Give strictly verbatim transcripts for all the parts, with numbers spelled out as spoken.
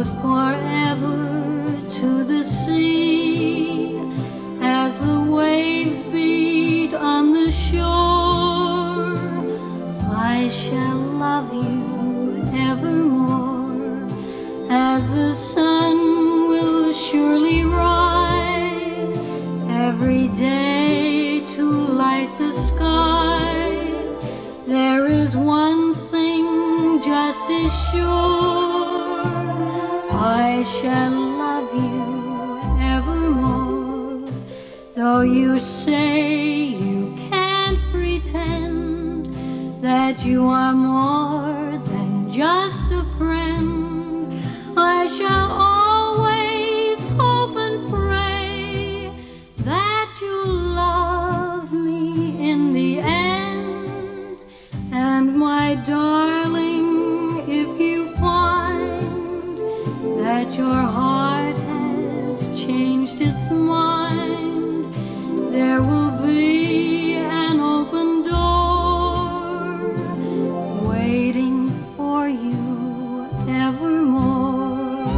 goes forever to the sea as the waves beat on the shore. I shall love you evermore, as the sun will surely rise every day to light the skies. There is one thing just as sure, I shall love you evermore. Though you say you can't pretend that you are more than just a friend, I shall always hope and pray that you'll love me in the end. And my darling, if you find that your heart has changed its mind, there will be an open door waiting for you evermore.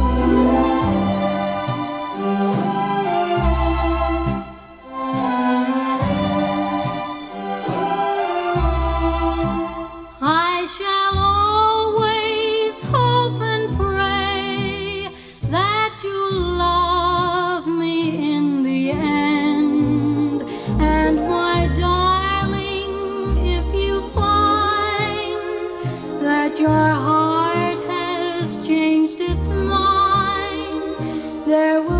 I shall always hope and pray that you'll love me in the end. And my darling, if you find that your heart has changed its mind, there will